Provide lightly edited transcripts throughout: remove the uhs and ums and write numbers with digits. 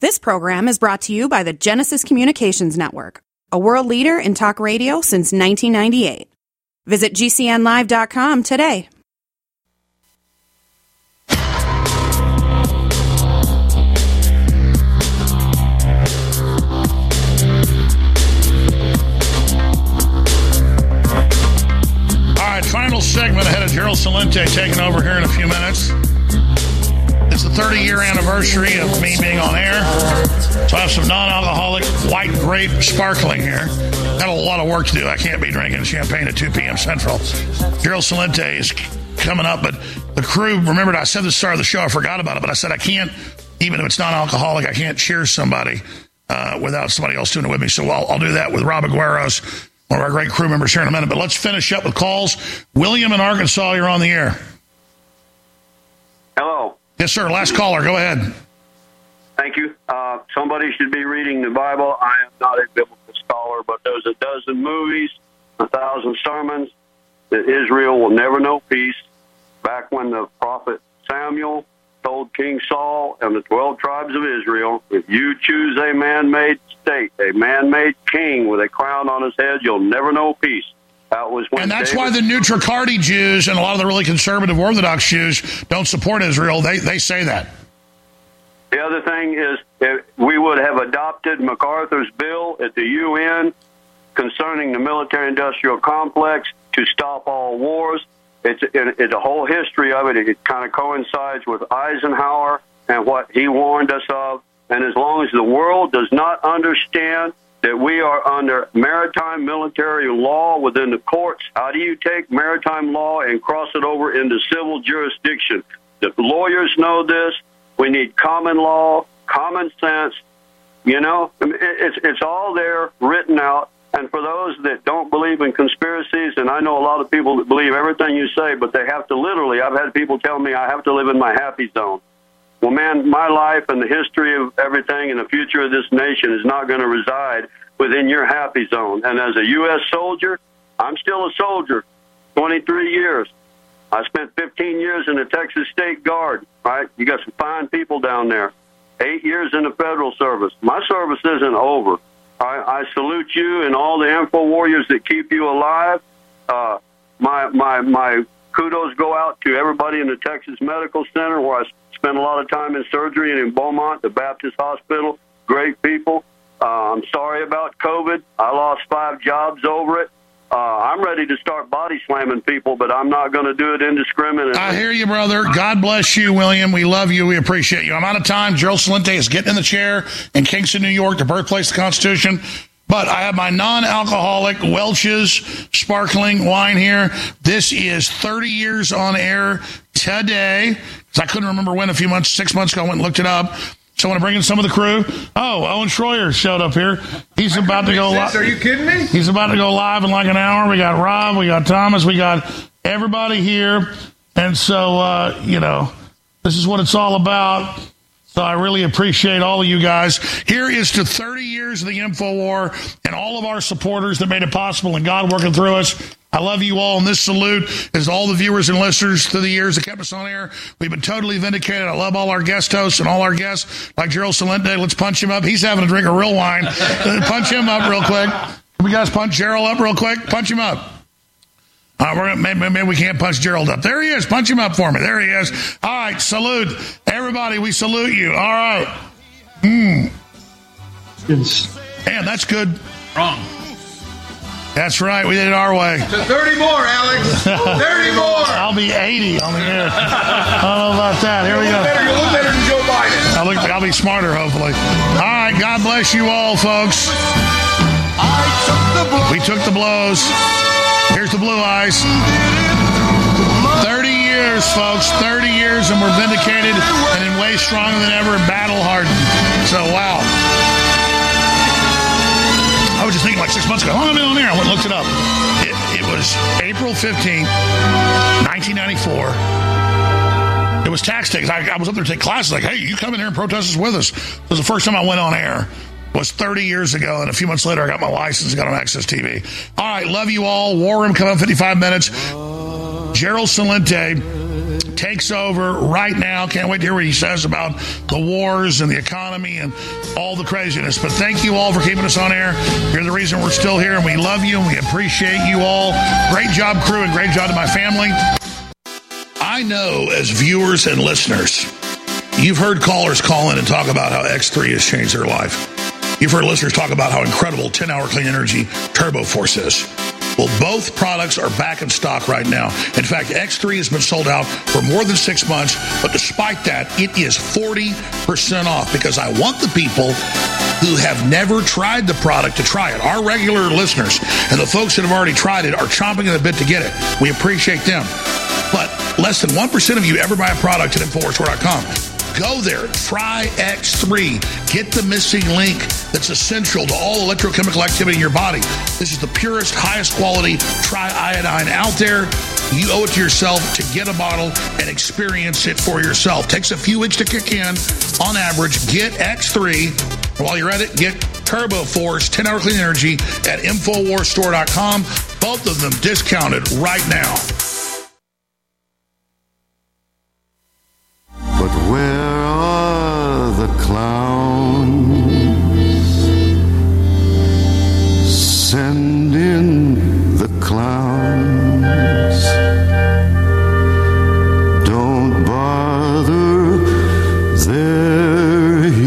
This program is brought to you by the Genesis Communications Network, a world leader in talk radio since 1998. Visit GCNlive.com today. All right, final segment ahead of Gerald Celente taking over here in a few minutes. It's the 30-year anniversary of me being on air. So I have some non-alcoholic white grape sparkling here. Got a lot of work to do. I can't be drinking champagne at 2 p.m. Central. Gerald Celente is coming up, but the crew, remembered I said at the start of the show, I forgot about it, but I said I can't, even if it's non-alcoholic, I can't cheer somebody without somebody else doing it with me. So I'll do that with Rob Agueros, one of our great crew members here in a minute. But let's finish up with calls. William in Arkansas, you're on the air. Hello. Yes, sir. Last caller. Go ahead. Thank you. Somebody should be reading the Bible. I am not a biblical scholar, but there's a dozen movies, 1,000 sermons that Israel will never know peace. Back when the prophet Samuel told King Saul and the 12 tribes of Israel, if you choose a man-made state, a man-made king with a crown on his head, you'll never know peace. That was when and that's why the Nutricardi Jews and a lot of the really conservative Orthodox Jews don't support Israel. They say that. The other thing is, if we would have adopted MacArthur's bill at the UN concerning the military-industrial complex to stop all wars. It's a whole history of it. It kind of coincides with Eisenhower and what he warned us of. And as long as the world does not understand that we are under maritime military law within the courts, how do you take maritime law and cross it over into civil jurisdiction? The lawyers know this. We need common law, common sense. You know, it's all there written out. And for those that don't believe in conspiracies, and I know a lot of people that believe everything you say, but they have to literally, I've had people tell me I have to live in my happy zone. Well, man, my life and the history of everything and the future of this nation is not going to reside within your happy zone. And as a U.S. soldier, I'm still a soldier, 23 years. I spent 15 years in the Texas State Guard, right? You got some fine people down there. 8 years in the federal service. My service isn't over. I salute you and all the info warriors that keep you alive. My kudos go out to everybody in the Texas Medical Center, where I spent a lot of time in surgery, and in Beaumont, the Baptist Hospital. Great people. I'm sorry about COVID. I lost 5 jobs over it. I'm ready to start body slamming people, but I'm not going to do it indiscriminately. I hear you, brother. God bless you, William. We love you. We appreciate you. I'm out of time. Gerald Celente is getting in the chair in Kingston, New York, the birthplace of the Constitution. But I have my non-alcoholic Welch's sparkling wine here. This is 30 years on air today, because I couldn't remember when, 6 months ago, I went and looked it up. So I want to bring in some of the crew. Oh, Owen Schroyer showed up here. He's about to go live. Are you kidding me? He's about to go live in like an hour. We got Rob, we got Thomas, we got everybody here. And so, this is what it's all about. So I really appreciate all of you guys. Here is to 30 years of the InfoWar and all of our supporters that made it possible, and God working through us. I love you all, and this salute is to all the viewers and listeners through the years that kept us on air. We've been totally vindicated. I love all our guest hosts and all our guests, like Gerald Celente. Let's punch him up. He's having a drink of real wine. Punch him up real quick. Can we guys punch Gerald up real quick? Punch him up. Maybe we can't punch Gerald up. There he is. Punch him up for me. There he is. All right, salute. Everybody, we salute you. All right. Man, that's good. Wrong. That's right. We did it our way. So 30 more, Alex. 30 more. I'll be 80 on the air. I don't know about that. Here we go. You'll look better than Joe Biden. I'll be smarter, hopefully. All right. God bless you all, folks. We took the blows. Here's the blue eyes. 30 years, folks. 30 years, and we're vindicated and in ways stronger than ever and battle-hardened. So, wow. I was just thinking like 6 months ago, I've been on air. I went and looked it up. It was April 15th, 1994. It was tax day. I was up there to take classes like, hey, you come in here and protest this with us. It was the first time I went on air. It was 30 years ago, and a few months later, I got my license and got on Access TV. All right, love you all. War Room coming up 55 minutes. Gerald Celente takes over right now. Can't wait to hear what he says about the wars and the economy and all the craziness. But thank you all for keeping us on air. You're the reason we're still here, and we love you, and we appreciate you all. Great job, crew, and great job to my family. I know as viewers and listeners, you've heard callers call in and talk about how X3 has changed their life. You've heard listeners talk about how incredible 10-hour clean energy Turbo Force is. Well, both products are back in stock right now. In fact, X3 has been sold out for more than 6 months, but despite that, it is 40% off because I want the people who have never tried the product to try it. Our regular listeners and the folks that have already tried it are chomping at the bit to get it. We appreciate them. But less than 1% of you ever buy a product at InfoWarsStore.com. Go there, try X3. Get the missing link that's essential to all electrochemical activity in your body. This is the purest, highest quality triiodine out there. You owe it to yourself to get a bottle and experience it for yourself. Takes a few weeks to kick in. On average, get X3. While you're at it, get Turbo Force 10-hour clean energy at InfoWarsStore.com. Both of them discounted right now. But where are the clowns? Send in the clowns. Don't bother, they're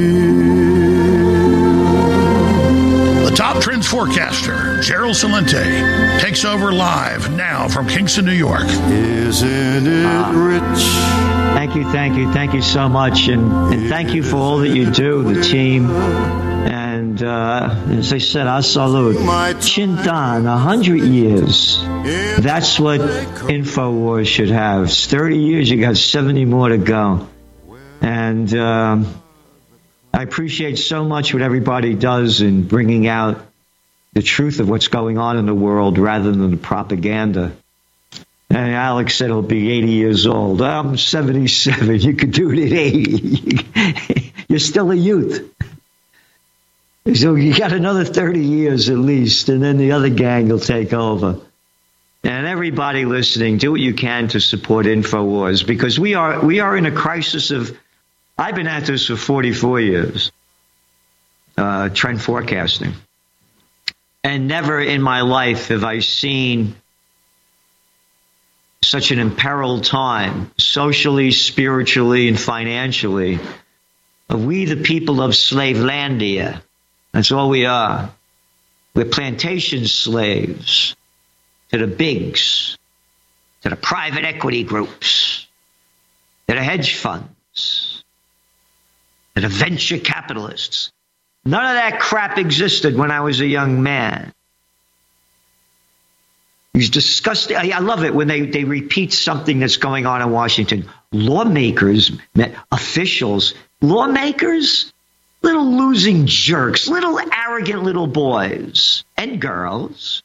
here. The top trends forecaster, Gerald Celente, takes over live now from Kingston, New York. Isn't it rich? Thank you so much, and thank you for all that you do, the team. And as I said, I salute. Chintan, 100 years. That's what InfoWars should have. It's 30 years, you got 70 more to go. And I appreciate so much what everybody does in bringing out the truth of what's going on in the world rather than the propaganda. And Alex said he'll be 80 years old. I'm 77. You could do it at 80. You're still a youth. So you got another 30 years at least, and then the other gang will take over. And everybody listening, do what you can to support InfoWars, because we are in a crisis of, I've been at this for 44 years, trend forecasting. And never in my life have I seen such an imperiled time, socially, spiritually, and financially. We, the people of Slavelandia, that's all we are. We're plantation slaves to the bigs, to the private equity groups, to the hedge funds, to the venture capitalists. None of that crap existed when I was a young man. He's disgusting. I love it when they repeat something that's going on in Washington. Lawmakers, officials, lawmakers, little losing jerks, little arrogant little boys and girls.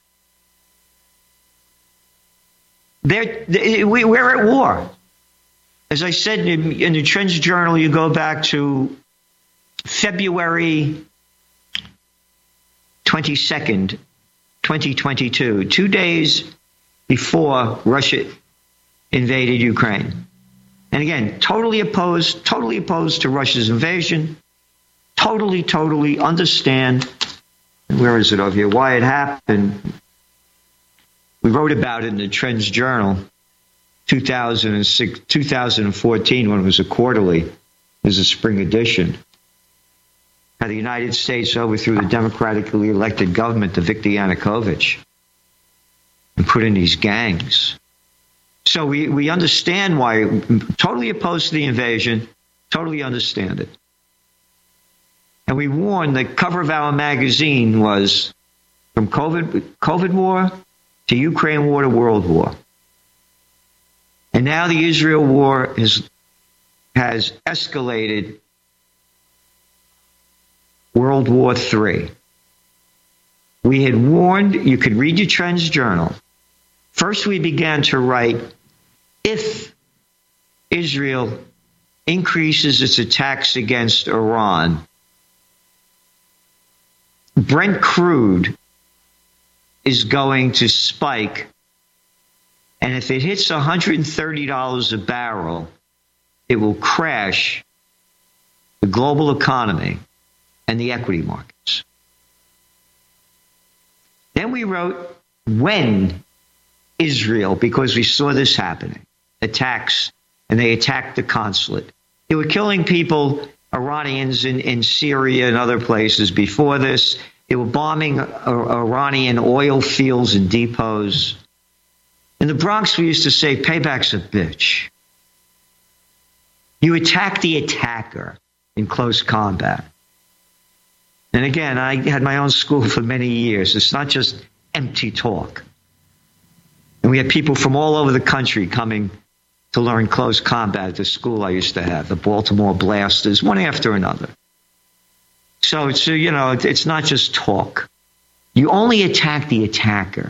We're at war. As I said in the Trends Journal, you go back to February 22nd, 2022, 2 days before Russia invaded Ukraine. And again, totally opposed to Russia's invasion, totally understand, where is it over here, why it happened. We wrote about it in the Trends Journal, 2014, when it was a quarterly. It was a spring edition. How the United States overthrew the democratically elected government of Viktor Yanukovych and put in these gangs. So we understand why, totally opposed to the invasion, totally understand it. And we warned, the cover of our magazine was from COVID war to Ukraine war to World War. And now the Israel war has escalated World War III. We had warned, you could read your Trends Journal. First we began to write, if Israel increases its attacks against Iran, Brent crude is going to spike And if it hits $130 a barrel, it will crash the global economy and the equity markets. Then we wrote, when Israel, because we saw this happening, attacks, and they attacked the consulate. They were killing people, Iranians in Syria and other places before this. They were bombing Iranian oil fields and depots. In the Bronx, we used to say, payback's a bitch. You attack the attacker in close combat. And again, I had my own school for many years. It's not just empty talk. And we had people from all over the country coming to learn close combat at the school I used to have, the Baltimore Blasters, one after another. So it's not just talk. You only attack the attacker.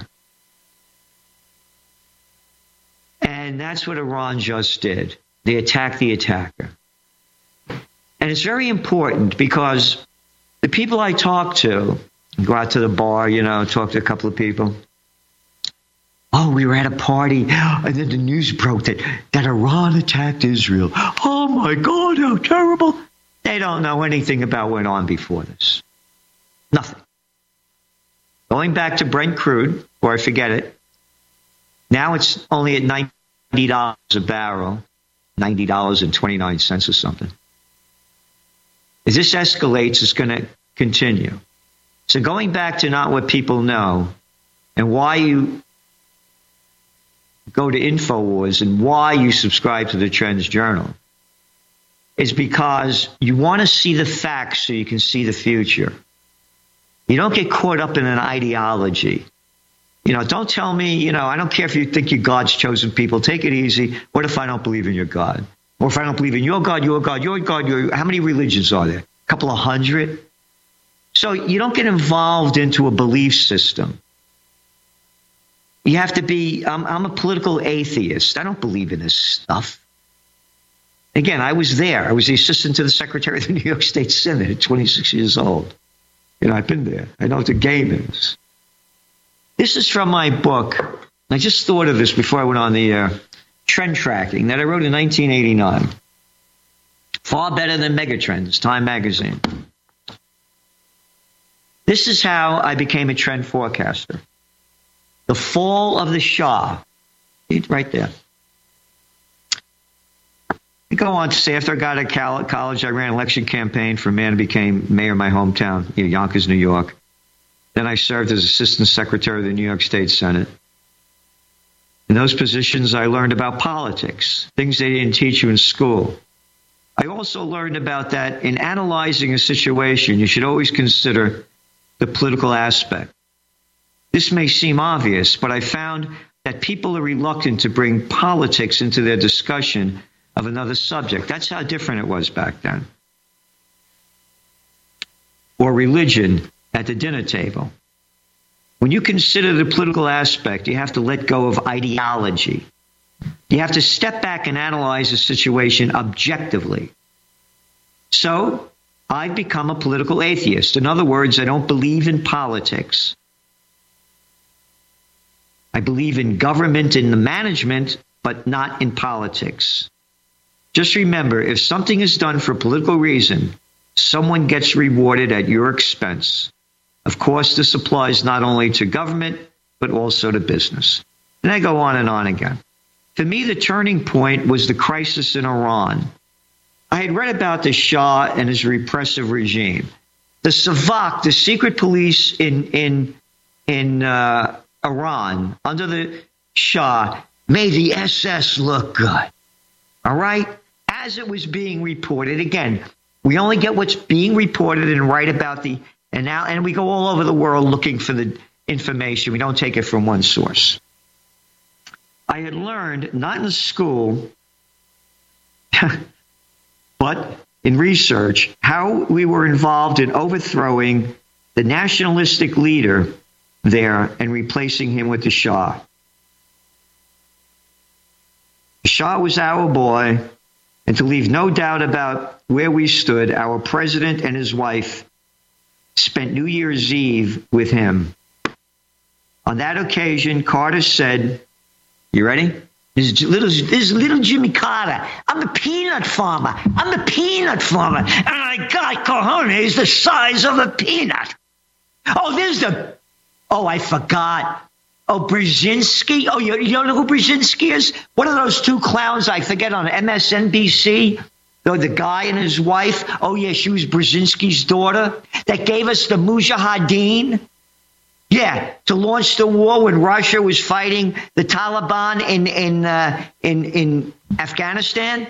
And that's what Iran just did. They attacked the attacker. And it's very important because the people I talk to, go out to the bar, talk to a couple of people. Oh, we were at a party, and then the news broke that Iran attacked Israel. Oh, my God, how terrible. They don't know anything about what went on before this. Nothing. Going back to Brent crude, before I forget it, now it's only at $90 a barrel, $90.29 or something. As this escalates, it's going to continue. So going back to not what people know and why you go to InfoWars and why you subscribe to the Trends Journal is because you want to see the facts so you can see the future. You don't get caught up in an ideology. Don't tell me, I don't care if you think you're God's chosen people. Take it easy. What if I don't believe in your God? Or if I don't believe in your God, your God, your God, how many religions are there? A couple of hundred? So you don't get involved into a belief system. You have to be, I'm a political atheist. I don't believe in this stuff. Again, I was there. I was the assistant to the secretary of the New York State Senate at 26 years old. I've been there. I know what the game is. This is from my book. I just thought of this before I went on the air. Trend Tracking that I wrote in 1989. Far better than Megatrends, Time Magazine. This is how I became a trend forecaster. The fall of the Shah. Right there. I go on to say, after I got out of college, I ran an election campaign for a man who became mayor of my hometown, Yonkers, New York. Then I served as assistant secretary of the New York State Senate. In those positions, I learned about politics, things they didn't teach you in school. I also learned about that in analyzing a situation, you should always consider the political aspect. This may seem obvious, but I found that people are reluctant to bring politics into their discussion of another subject. That's how different it was back then. Or religion at the dinner table. When you consider the political aspect, you have to let go of ideology. You have to step back and analyze the situation objectively. So, I've become a political atheist. In other words, I don't believe in politics. I believe in government and the management, but not in politics. Just remember, if something is done for a political reason, someone gets rewarded at your expense. Of course, this applies not only to government, but also to business. And I go on and on again. For me, the turning point was the crisis in Iran. I had read about the Shah and his repressive regime. The Savak, the secret police in Iran, under the Shah, made the SS look good. All right? As it was being reported, again, we only get what's being reported and write about and we go all over the world looking for the information. We don't take it from one source. I had learned, not in school, but in research, how we were involved in overthrowing the nationalistic leader there and replacing him with the Shah. The Shah was our boy, and to leave no doubt about where we stood, our president and his wife spent New Year's Eve with him. On that occasion, Carter said, You ready? This is little Jimmy Carter. I'm the peanut farmer. And I got cojones the size of a peanut. I forgot. Brzezinski. You don't know who Brzezinski is? What are those two clowns I forget on MSNBC? The guy and his wife. She was Brzezinski's daughter. That gave us the Mujahideen. Yeah, to launch the war when Russia was fighting the Taliban in Afghanistan.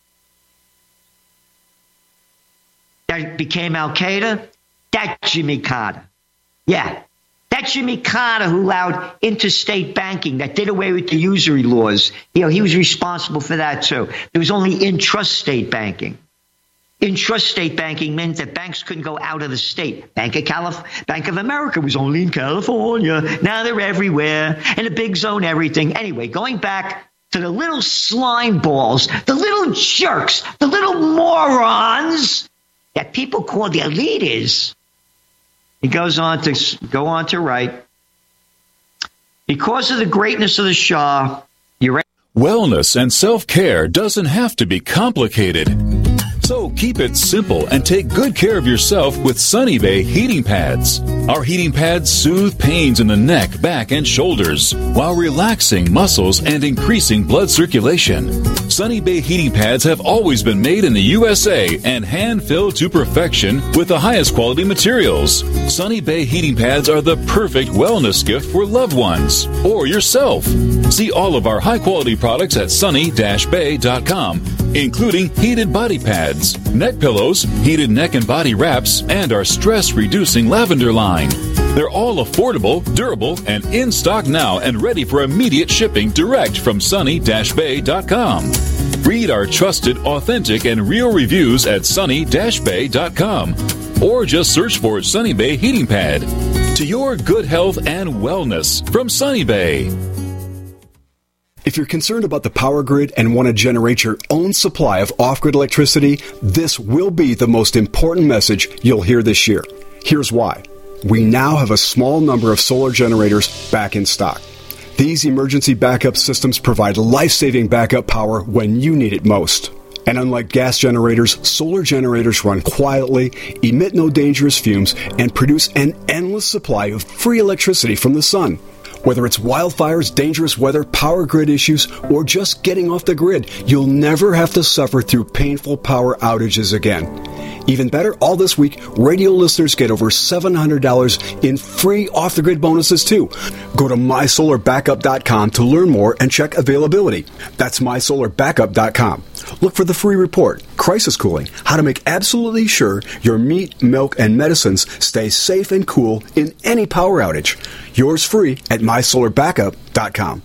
That became Al-Qaeda. That's Jimmy Carter. Yeah, that's Jimmy Carter who allowed interstate banking, that did away with the usury laws. He was responsible for that too. There was only intrastate banking. Intrastate banking meant that banks couldn't go out of the state. Bank of America was only in California. Now they're everywhere. In a big zone, everything. Anyway, going back to the little slime balls, the little jerks, the little morons that people call the leaders. He goes on to write, because of the greatness of the Shah, wellness and self-care doesn't have to be complicated. So keep it simple and take good care of yourself with Sunny Bay heating pads. Our heating pads soothe pains in the neck, back, and shoulders while relaxing muscles and increasing blood circulation. Sunny Bay heating pads have always been made in the USA and hand-filled to perfection with the highest quality materials. Sunny Bay heating pads are the perfect wellness gift for loved ones or yourself. See all of our high-quality products at sunny-bay.com, including heated body pads, neck pillows, heated neck and body wraps, and our stress-reducing lavender line. They're all affordable, durable, and in stock now and ready for immediate shipping direct from sunny-bay.com. Read our trusted, authentic, and real reviews at sunny-bay.com or just search for Sunny Bay Heating Pad. To your good health and wellness from Sunny Bay. If you're concerned about the power grid and want to generate your own supply of off-grid electricity, this will be the most important message you'll hear this year. Here's why. We now have a small number of solar generators back in stock. These emergency backup systems provide life-saving backup power when you need it most. And unlike gas generators, solar generators run quietly, emit no dangerous fumes, and produce an endless supply of free electricity from the sun. Whether it's wildfires, dangerous weather, power grid issues, or just getting off the grid, you'll never have to suffer through painful power outages again. Even better, all this week, radio listeners get over $700 in free off-the-grid bonuses, too. Go to mysolarbackup.com to learn more and check availability. That's mysolarbackup.com. Look for the free report, Crisis Cooling, how to make absolutely sure your meat, milk, and medicines stay safe and cool in any power outage. Yours free at mysolarbackup.com.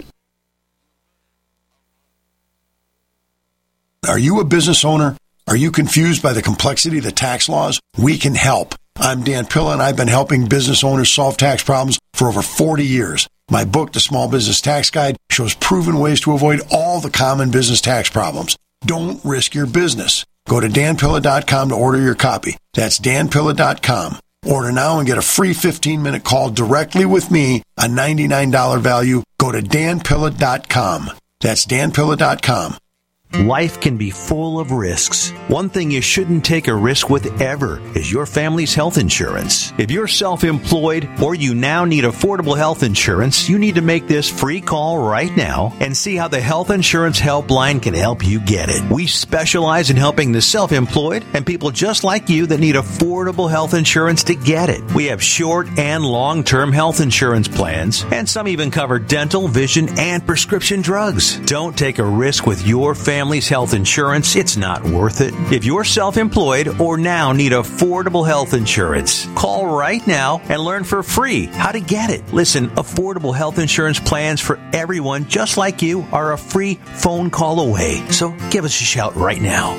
Are you a business owner? Are you confused by the complexity of the tax laws? We can help. I'm Dan Pilla, and I've been helping business owners solve tax problems for over 40 years. My book, The Small Business Tax Guide, shows proven ways to avoid all the common business tax problems. Don't risk your business. Go to danpilla.com to order your copy. That's danpilla.com. Order now and get a free 15-minute call directly with me, a $99 value. Go to danpilla.com. That's danpilla.com. Life can be full of risks. One thing you shouldn't take a risk with ever is your family's health insurance. If you're self-employed or you now need affordable health insurance, you need to make this free call right now and see how the Health Insurance Helpline can help you get it. We specialize in helping the self-employed and people just like you that need affordable health insurance to get it. We have short and long-term health insurance plans, and some even cover dental, vision, and prescription drugs. Don't take a risk with your family's health insurance. It's not worth it. If you're self-employed or now need affordable health insurance, call right now and learn for free how to get it. Listen, affordable health insurance plans for everyone just like you are a free phone call away. So give us a shout right now.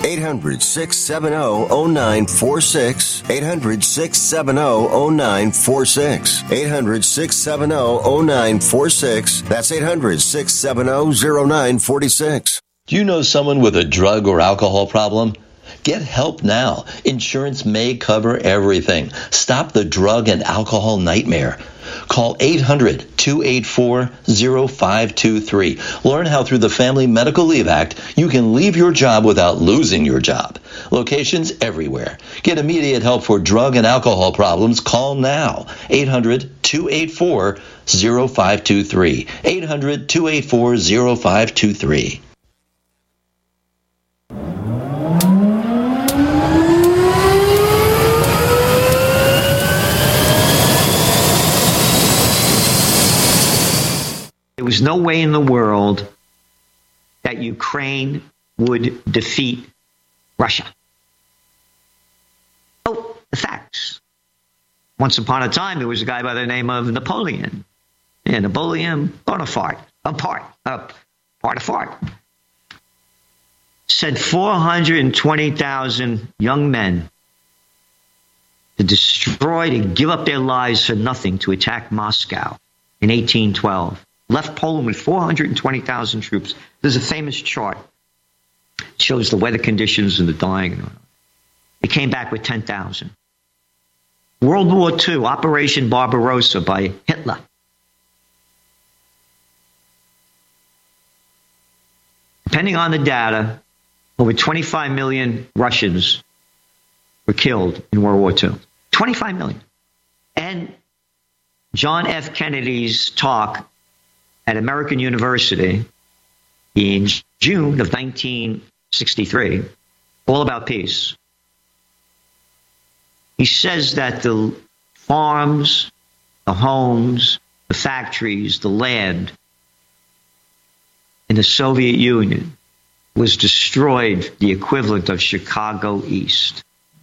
800-670-0946. 800-670-0946. 800-670-0946. That's 800-670-0946. Do you know someone with a drug or alcohol problem? Get help now. Insurance may cover everything. Stop the drug and alcohol nightmare. Call 800-284-0523. Learn how through the Family Medical Leave Act you can leave your job without losing your job. Locations everywhere. Get immediate help for drug and alcohol problems. Call now. 800-284-0523. 800-284-0523. There was no way in the world that Ukraine would defeat Russia. Oh, the facts. Once upon a time, there was a guy by the name of Napoleon. Yeah, Napoleon Bonaparte. Sent 420,000 young men to destroy, to give up their lives for nothing, to attack Moscow in 1812. Left Poland with 420,000 troops. There's a famous chart. It shows the weather conditions and the dying. It came back with 10,000. World War II, Operation Barbarossa by Hitler. Depending on the data, over 25 million Russians were killed in World War II. 25 million. And John F. Kennedy's talk at American University in June of 1963, all about peace. He says that the farms, the homes, the factories, the land in the Soviet Union was destroyed, the equivalent of Chicago East.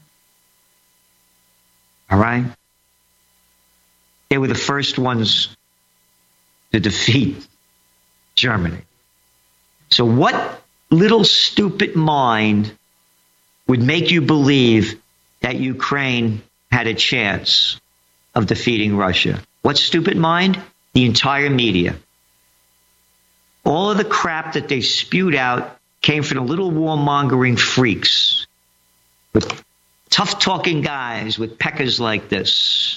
All right? They were the first ones to defeat Germany. So what little stupid mind would make you believe that Ukraine had a chance of defeating Russia? What stupid mind? The entire media. All of the crap that they spewed out came from the little warmongering freaks with tough-talking guys with peckers like this.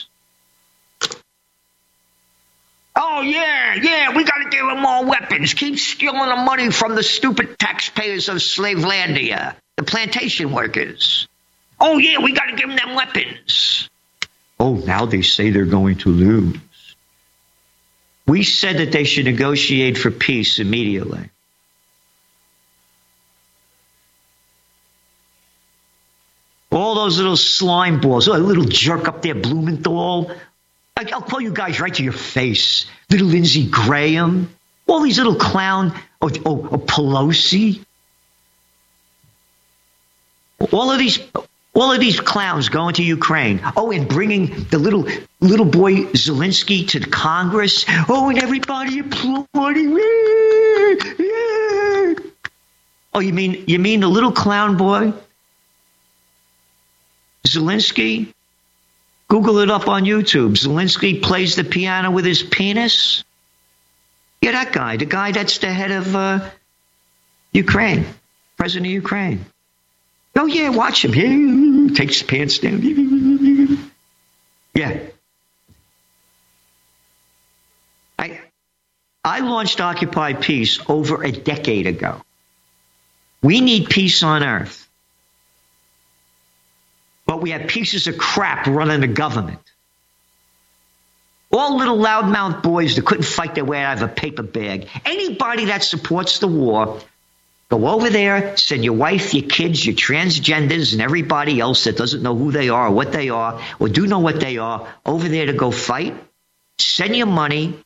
Oh, yeah, we got to give them more weapons. Keep stealing the money from the stupid taxpayers of Slavelandia, the plantation workers. Oh, yeah, we got to give them weapons. Oh, now they say they're going to lose. We said that they should negotiate for peace immediately. All those little slime balls, a little jerk up there, Blumenthal. I'll call you guys right to your face. Little Lindsey Graham. All these little clown. Oh, Pelosi. All of these clowns going to Ukraine. Oh, and bringing the little boy Zelensky to the Congress. Oh, and everybody applauding. Oh, you mean the little clown boy Zelensky? Google it up on YouTube. Zelensky plays the piano with his penis. Yeah, that guy. The guy that's the head of Ukraine. President of Ukraine. Oh, yeah, watch him. He takes his pants down. Yeah. I launched Occupy Peace over a decade ago. We need peace on earth. But we have pieces of crap running the government. All little loudmouth boys that couldn't fight their way out of a paper bag. Anybody that supports the war, go over there, send your wife, your kids, your transgenders, and everybody else that doesn't know who they are or what they are, or do know what they are, over there to go fight. Send your money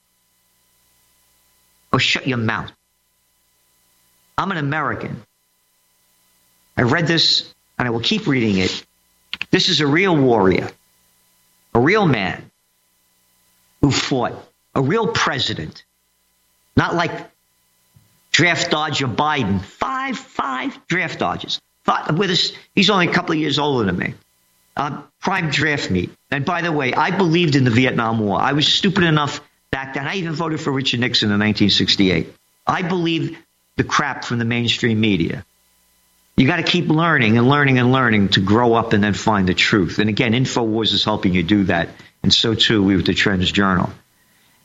or shut your mouth. I'm an American. I read this, and I will keep reading it. This is a real warrior, a real man who fought, a real president, not like draft dodger Biden. Five draft dodges. With us, he's only a couple of years older than me. Prime draft meet. And by the way, I believed in the Vietnam War. I was stupid enough back then. I even voted for Richard Nixon in 1968. I believed the crap from the mainstream media. You got to keep learning and learning and learning to grow up and then find the truth. And again, InfoWars is helping you do that. And so, too, we with the Trends Journal.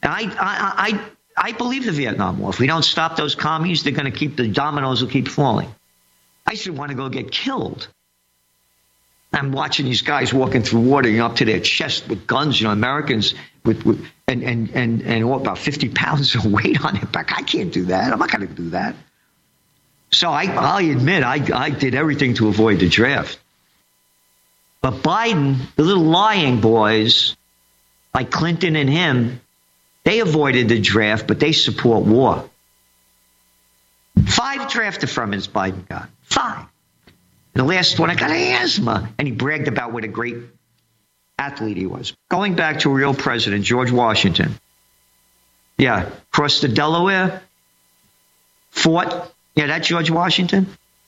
And I believe the Vietnam War. If we don't stop those commies, they're going to keep, the dominoes will keep falling. I used to want to go get killed. I'm watching these guys walking through water, up to their chest with guns, Americans with about 50 pounds of weight on their back. I can't do that. I'm not going to do that. So I'll admit, I did everything to avoid the draft. But Biden, the little lying boys, like Clinton and him, they avoided the draft, but they support war. 5 draft deferments Biden got. 5. The last one, I got asthma. And he bragged about what a great athlete he was. Going back to a real president, George Washington. Yeah, crossed the Delaware, fought. Yeah, that's George Washington.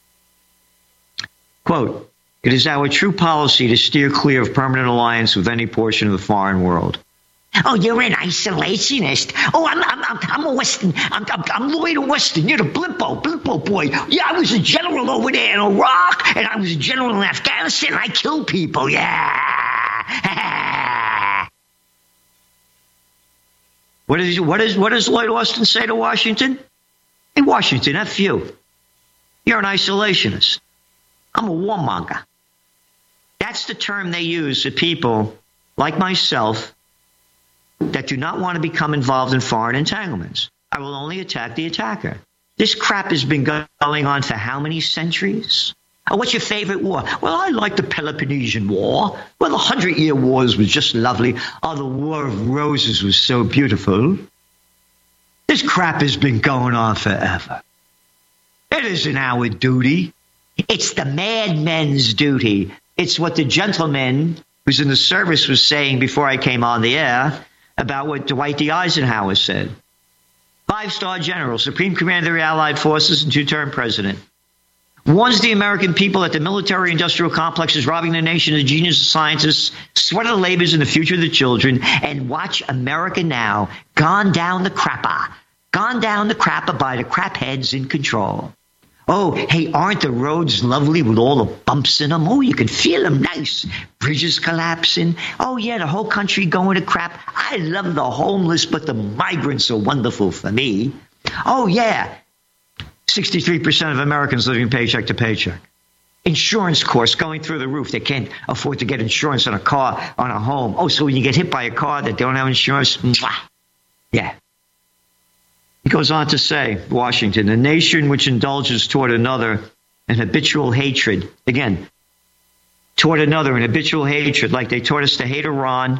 Quote, "It is our true policy to steer clear of permanent alliance with any portion of the foreign world." Oh, you're an isolationist. Oh, I'm a Western. I'm Lloyd Western. You're the Blimpo boy. Yeah, I was a general over there in Iraq, and I was a general in Afghanistan, and I killed people. Yeah. What does Lloyd Austin say to Washington? Hey, Washington, F you. You're an isolationist. I'm a warmonger. That's the term they use to people like myself that do not want to become involved in foreign entanglements. I will only attack the attacker. This crap has been going on for how many centuries? Oh, what's your favorite war? Well, I like the Peloponnesian War. Well, the 100-Year Wars was just lovely. Oh, the War of Roses was so beautiful. This crap has been going on forever. It isn't our duty. It's the madmen's duty. It's what the gentleman who's in the service was saying before I came on the air about what Dwight D. Eisenhower said. 5-star general, supreme commander of the Allied forces, and 2-term president. Warns the American people that the military-industrial complex is robbing the nation of the genius of scientists, sweat of the labors, and the future of the children. And watch America now, gone down the crapper by the crap heads in control. Oh, hey, aren't the roads lovely with all the bumps in them? Oh, you can feel them nice. Bridges collapsing. Oh, yeah, the whole country going to crap. I love the homeless, but the migrants are wonderful for me. Oh, yeah. 63% of Americans living paycheck to paycheck. Insurance costs going through the roof. They can't afford to get insurance on a car, on a home. Oh, so when you get hit by a car that don't have insurance, yeah. He goes on to say, Washington, a nation which indulges toward another an habitual hatred. Again, toward another an habitual hatred, like they taught us to hate Iran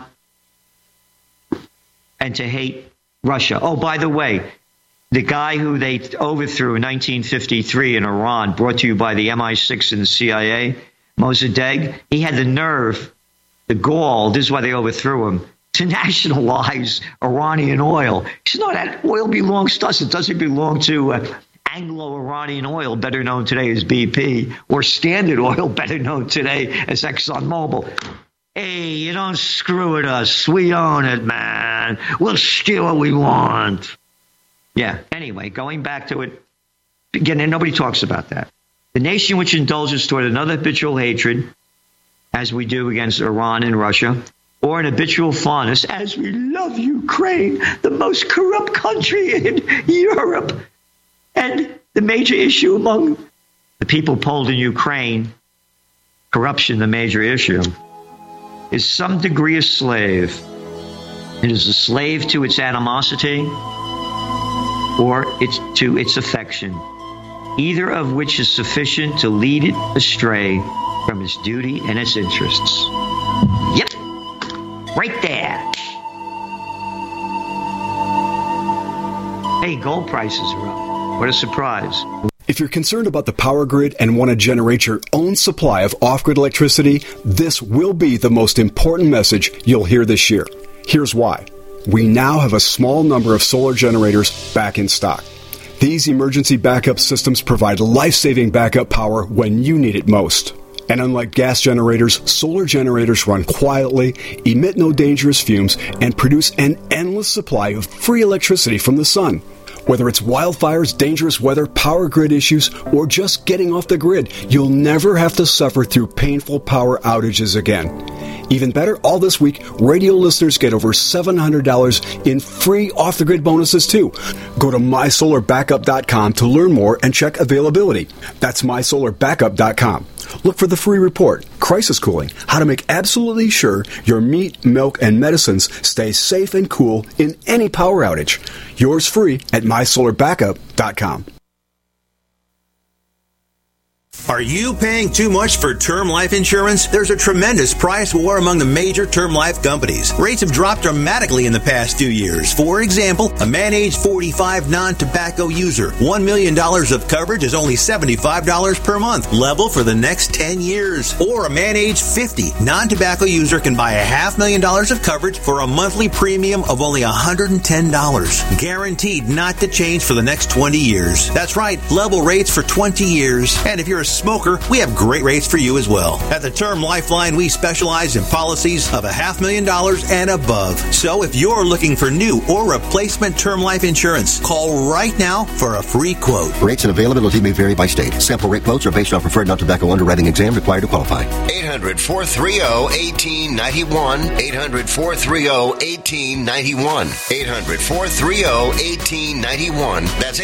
and to hate Russia. Oh, by the way, the guy who they overthrew in 1953 in Iran, brought to you by the MI6 and the CIA, Mossadegh, he had the nerve, the gall, this is why they overthrew him, to nationalize Iranian oil. He said, no, that oil belongs to us. It doesn't belong to Anglo-Iranian oil, better known today as BP, or Standard Oil, better known today as ExxonMobil. Hey, you don't screw with us. We own it, man. We'll steal what we want. Yeah, anyway, going back to it, again, and nobody talks about that. The nation which indulges toward another habitual hatred, as we do against Iran and Russia, or an habitual fondness, as we love Ukraine, the most corrupt country in Europe. And the major issue among the people polled in Ukraine, corruption, the major issue, is some degree a slave. It is a slave to its animosity or to its affection, either of which is sufficient to lead it astray from its duty and its interests. Yep. Right there. Hey, gold prices are up. What a surprise. If you're concerned about the power grid and want to generate your own supply of off-grid electricity, this will be the most important message you'll hear this year. Here's why. We now have a small number of solar generators back in stock. These emergency backup systems provide life-saving backup power when you need it most. And unlike gas generators, solar generators run quietly, emit no dangerous fumes, and produce an endless supply of free electricity from the sun. Whether it's wildfires, dangerous weather, power grid issues, or just getting off the grid, you'll never have to suffer through painful power outages again. Even better, all this week, radio listeners get over $700 in free off-the-grid bonuses, too. Go to mysolarbackup.com to learn more and check availability. That's mysolarbackup.com. Look for the free report, Crisis Cooling, how to make absolutely sure your meat, milk, and medicines stay safe and cool in any power outage. Yours free at mysolarbackup.com. Are you paying too much for term life insurance? There's a tremendous price war among the major term life companies. Rates have dropped dramatically in the past 2 years. For example, a man age 45 non-tobacco user, $1 million of coverage is only $75 per month, level for the next 10 years. Or a man age 50 non-tobacco user can buy $500,000 of coverage for a monthly premium of only $110, guaranteed not to change for the next 20 years. That's right, level rates for 20 years. And if you're a smoker, we have great rates for you as well. At the Term Lifeline, we specialize in policies of $500,000 and above. So if you're looking for new or replacement term life insurance, call right now for a free quote. Rates and availability may vary by state. Sample rate quotes are based on preferred non-tobacco underwriting exam required to qualify. 800-430-1891. 800-430-1891. 800-430-1891. That's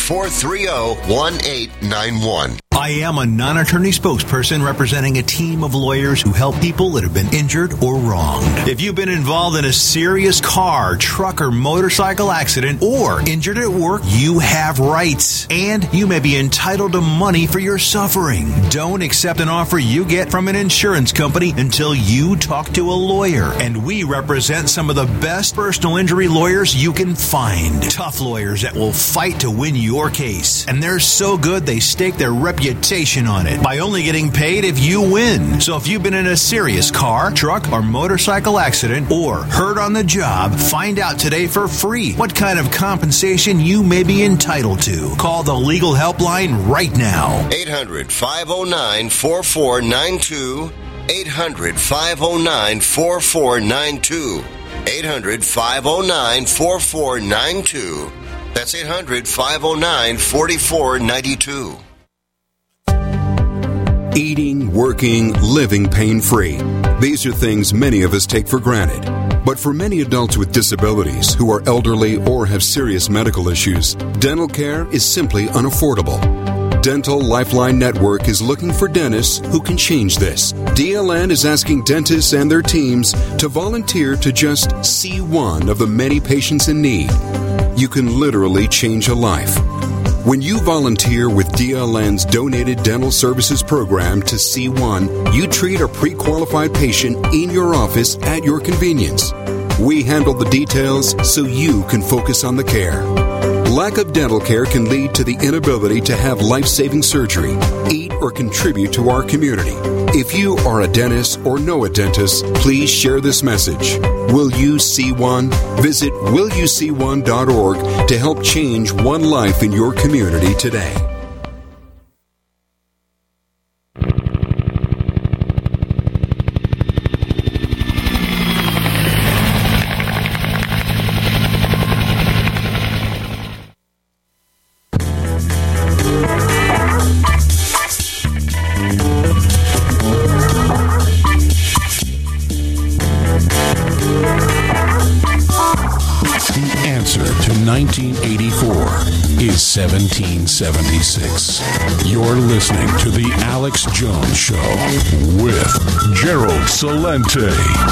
800-430-1891. I am a non-attorney spokesperson representing a team of lawyers who help people that have been injured or wronged. If you've been involved in a serious car, truck, or motorcycle accident or injured at work, you have rights, and you may be entitled to money for your suffering. Don't accept an offer you get from an insurance company until you talk to a lawyer. And we represent some of the best personal injury lawyers you can find. Tough lawyers that will fight to win your case. And they're so good they stake their reputation on it by only getting paid if you win. So if you've been in a serious car, truck, or motorcycle accident or hurt on the job, find out today for free what kind of compensation you may be entitled to. Call the legal helpline right now. 800-509-4492. 800-509-4492. 800-509-4492. That's 800-509-4492. Eating, working, living pain-free. These are things many of us take for granted. But for many adults with disabilities who are elderly or have serious medical issues, dental care is simply unaffordable. Dental Lifeline Network is looking for dentists who can change this. DLN is asking dentists and their teams to volunteer to just see one of the many patients in need. You can literally change a life. When you volunteer with DLN's Donated Dental Services Program to C1, you treat a pre-qualified patient in your office at your convenience. We handle the details so you can focus on the care. Lack of dental care can lead to the inability to have life-saving surgery, eat, or contribute to our community. If you are a dentist or know a dentist, please share this message. Will you see one? Visit willyouseeone.org to help change one life in your community today. Is 1776. You're listening to The Alex Jones Show with Gerald Celente.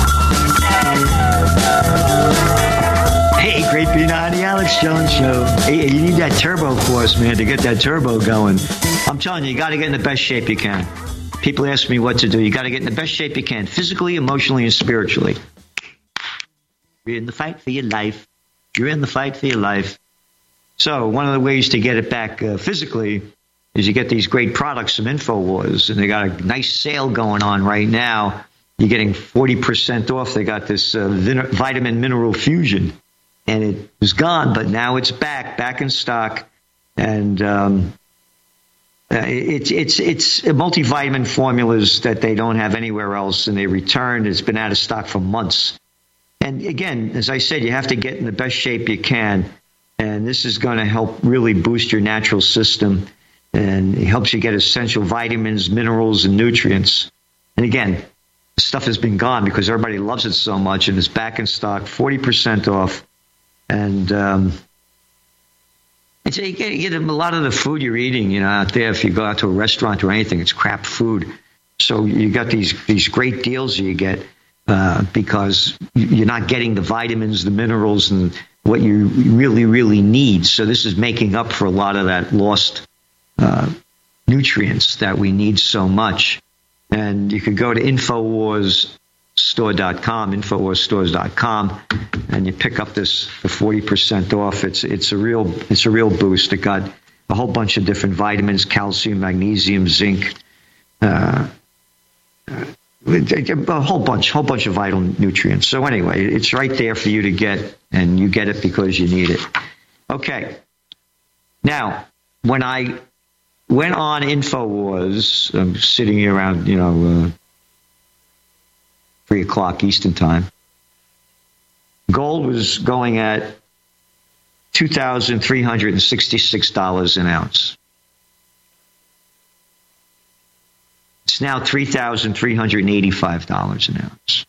Hey, great being on The Alex Jones Show. Hey, you need that turbo course, man, to get that turbo going. I'm telling you, you got to get in the best shape you can. People ask me what to do. You got to get in the best shape you can, physically, emotionally, and spiritually. You're in the fight for your life. You're in the fight for your life. So one of the ways to get it back physically is you get these great products from InfoWars, and they got a nice sale going on right now. You're getting 40% off. They got this vitamin mineral fusion, and it was gone, but now it's back in stock, and it's multivitamin formulas that they don't have anywhere else, and they returned. It's been out of stock for months. And again, as I said, you have to get in the best shape you can. And this is going to help really boost your natural system. And it helps you get essential vitamins, minerals, and nutrients. And again, The stuff has been gone because everybody loves it so much, and it's back in stock, 40% off. And you get a lot of the food you're eating, out there. If you go out to a restaurant or anything, it's crap food. So you got these great deals you get because you're not getting the vitamins, the minerals, and what you really, really need. So this is making up for a lot of that lost nutrients that we need so much. And you could go to InfoWarsStore.com, and you pick up this for 40% off. It's a real boost. It got a whole bunch of different vitamins, calcium, magnesium, zinc, a whole bunch of vital nutrients. So anyway, it's right there for you to get, and you get it because you need it. Okay. Now, when I went on InfoWars, I'm sitting here around, 3 o'clock Eastern time. Gold was going at $2,366 an ounce. It's now $3,385 an ounce.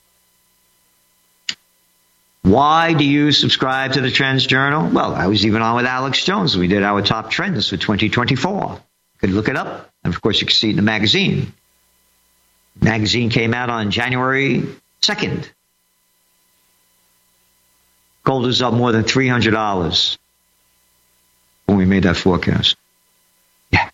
Why do you subscribe to the Trends Journal? Well, I was even on with Alex Jones. We did our top trends for 2024. You could look it up. And, of course, you can see it in the magazine. The magazine came out on January 2nd. Gold is up more than $300 when we made that forecast. Yeah.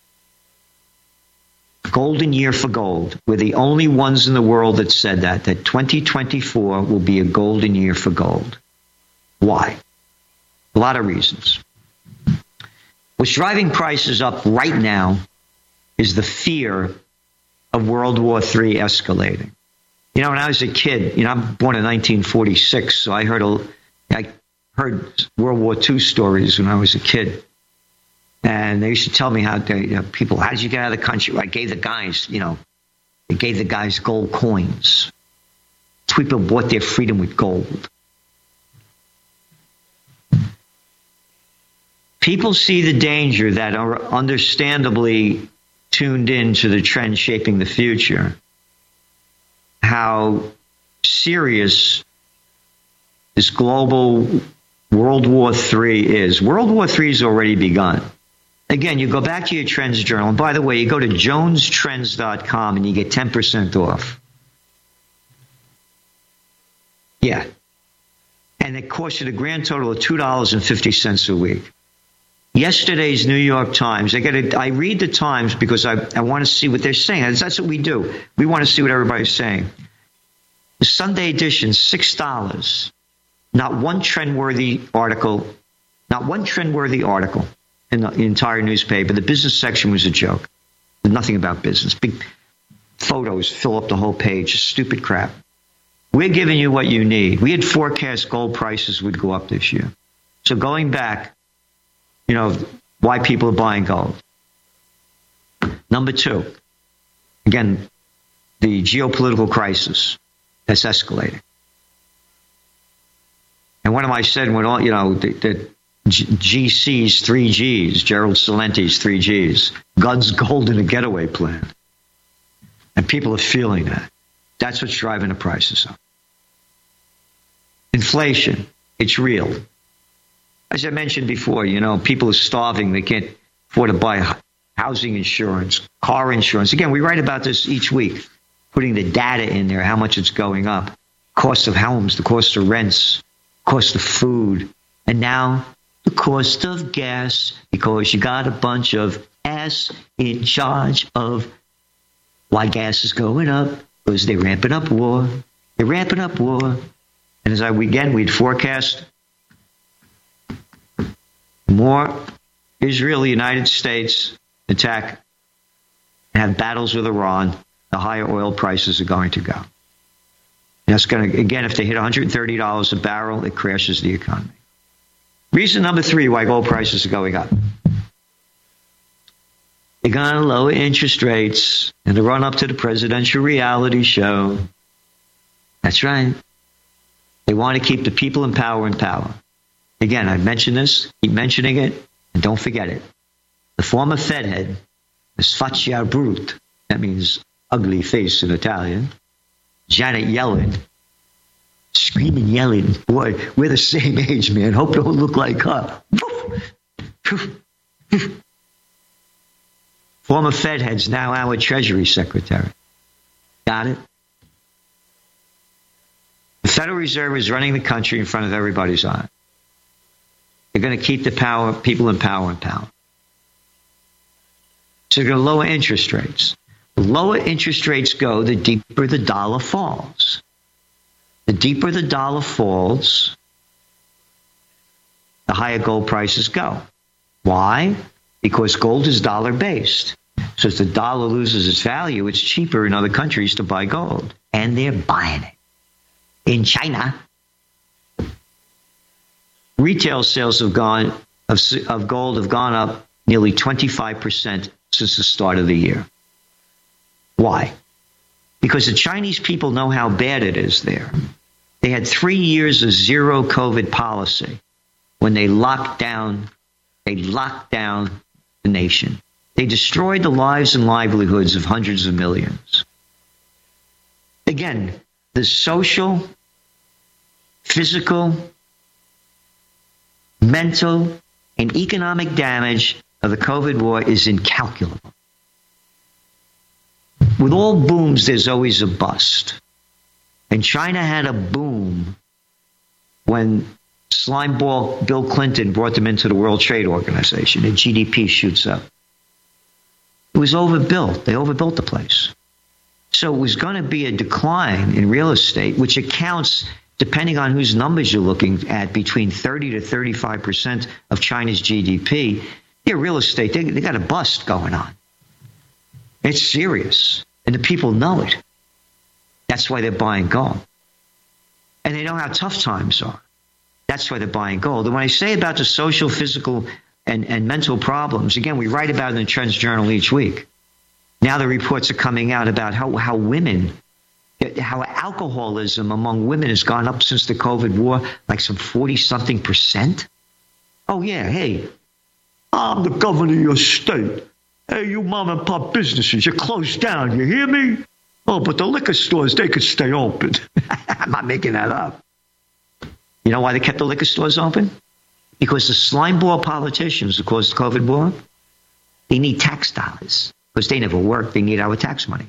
Golden year for gold. We're the only ones in the world that said that 2024 will be a golden year for gold. Why? A lot of reasons. What's driving prices up right now is the fear of World War III escalating. When I was a kid, I'm born in 1946, so I heard World War II stories when I was a kid. And they used to tell me how people, how did you get out of the country? I gave the guys, they gave the guys gold coins. People bought their freedom with gold. People see the danger that are understandably tuned in to the trend shaping the future. How serious this global World War III is. World War III has already begun. Again, you go back to your Trends Journal. And by the way, you go to jonestrends.com and you get 10% off. Yeah. And it costs you the grand total of $2.50 a week. Yesterday's New York Times, I read the Times because I want to see what they're saying. That's what we do. We want to see what everybody's saying. The Sunday edition, $6. Not one trend-worthy article in the entire newspaper. The business section was a joke. Nothing about business. Big photos fill up the whole page. Stupid crap. We're giving you what you need. We had forecast gold prices would go up this year. So going back, why people are buying gold. Number two, again, the geopolitical crisis that's escalating. And one of my said, when all, the GC's 3Gs, Gerald Celenti's 3Gs, guns, gold, and a getaway plan. And people are feeling that. That's what's driving the prices up. Inflation, it's real. As I mentioned before, people are starving. They can't afford to buy housing insurance, car insurance. Again, we write about this each week, putting the data in there, how much it's going up. Cost of homes, the cost of rents, cost of food, and now the cost of gas, because you got a bunch of ass in charge of why gas is going up, because they're ramping up war. They're ramping up war. And we'd forecast more Israel, the United States attack and have battles with Iran, the higher oil prices are going to go. And that's going to, again, if they hit $130 a barrel, it crashes the economy. Reason number three why gold prices are going up. They're going to lower interest rates in the run-up to the presidential reality show. That's right. They want to keep the people in power in power. Again, I mentioned this, keep mentioning it, and don't forget it. The former Fed head, Sfaccia Brut, that means ugly face in Italian, Janet Yellen, screaming, yelling. Boy, we're the same age, man. Hope don't look like her. Former Fed head's now our Treasury Secretary. Got it? The Federal Reserve is running the country in front of everybody's eye. They're going to keep the power, people in power in power. So they're going to lower interest rates. The lower interest rates go, the deeper the dollar falls. The deeper the dollar falls, the higher gold prices go. Why? Because gold is dollar-based. So if the dollar loses its value, it's cheaper in other countries to buy gold. And they're buying it. In China, retail sales of gold have gone up nearly 25% since the start of the year. Why? Because the Chinese people know how bad it is there. They had 3 years of zero COVID policy when they locked down the nation. They destroyed the lives and livelihoods of hundreds of millions. Again, the social, physical, mental, and economic damage of the COVID war is incalculable. With all booms, there's always a bust. And China had a boom when slimeball Bill Clinton brought them into the World Trade Organization and GDP shoots up. It was overbuilt. They overbuilt the place. So it was going to be a decline in real estate, which accounts, depending on whose numbers you're looking at, between 30 to 35% of China's GDP. Yeah, real estate, they got a bust going on. It's serious. And the people know it. That's why they're buying gold. And they know how tough times are. That's why they're buying gold. And when I say about the social, physical, and mental problems, again, we write about it in the Trends Journal each week. Now the reports are coming out about how alcoholism among women has gone up since the COVID war, like some 40-something%. Oh, yeah, hey, I'm the governor of your state. Hey, you mom and pop businesses, you're closed down, you hear me? Oh, but the liquor stores, they could stay open. I'm not making that up. You know why they kept the liquor stores open? Because the slimeball politicians who caused the COVID war, they need tax dollars. Because they never work, they need our tax money.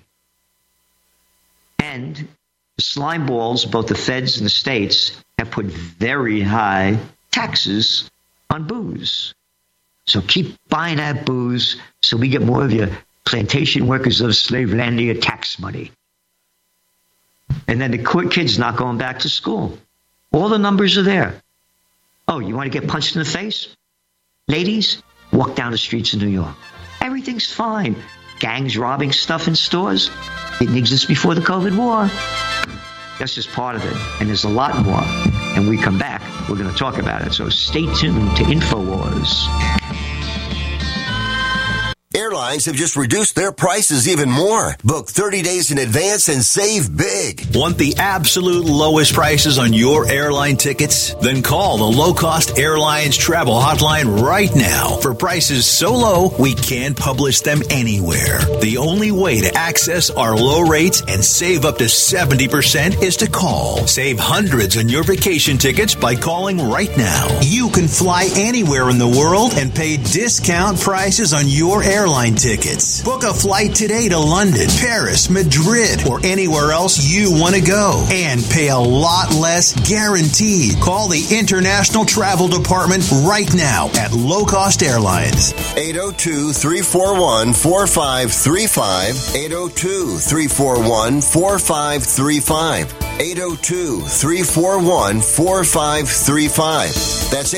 And the slimeballs, both the feds and the states, have put very high taxes on booze. So keep buying that booze so we get more of your plantation workers of Slavelandia tax money. And then the kids not going back to school. All the numbers are there. Oh, you want to get punched in the face? Ladies, walk down the streets of New York. Everything's fine. Gangs robbing stuff in stores didn't exist before the COVID war. That's just part of it. And there's a lot more. And when we come back, we're going to talk about it. So stay tuned to InfoWars. Airlines have just reduced their prices even more. Book 30 days in advance and save big. Want the absolute lowest prices on your airline tickets? Then call the Low Cost Airlines Travel Hotline right now for prices so low we can't publish them anywhere. The only way to access our low rates and save up to 70% is to call. Save hundreds on your vacation tickets by calling right now. You can fly anywhere in the world and pay discount prices on your airline tickets. Book a flight today to London, Paris, Madrid, or anywhere else you want to go and pay a lot less guaranteed. Call the International Travel Department right now at Low Cost Airlines. 802-341-4535. 802-341-4535. 802-341-4535. That's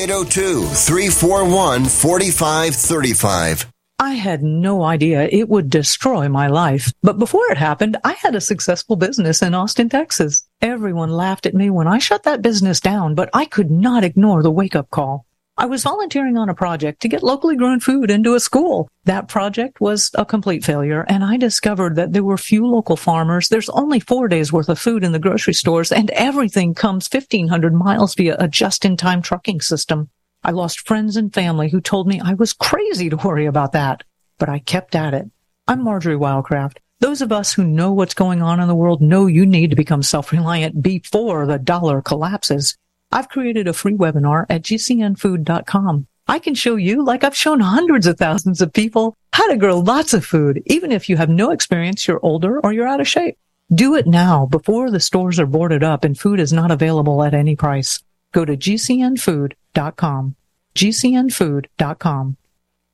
802-341-4535. I had no idea it would destroy my life. But before it happened, I had a successful business in Austin, Texas. Everyone laughed at me when I shut that business down, but I could not ignore the wake-up call. I was volunteering on a project to get locally grown food into a school. That project was a complete failure, and I discovered that there were few local farmers. There's only 4 days worth of food in the grocery stores, and everything comes 1,500 miles via a just-in-time trucking system. I lost friends and family who told me I was crazy to worry about that, but I kept at it. I'm Marjorie Wildcraft. Those of us who know what's going on in the world know you need to become self-reliant before the dollar collapses. I've created a free webinar at gcnfood.com. I can show you, like I've shown hundreds of thousands of people, how to grow lots of food, even if you have no experience, you're older, or you're out of shape. Do it now before the stores are boarded up and food is not available at any price. Go to gcnfood.com. gcnfood.com.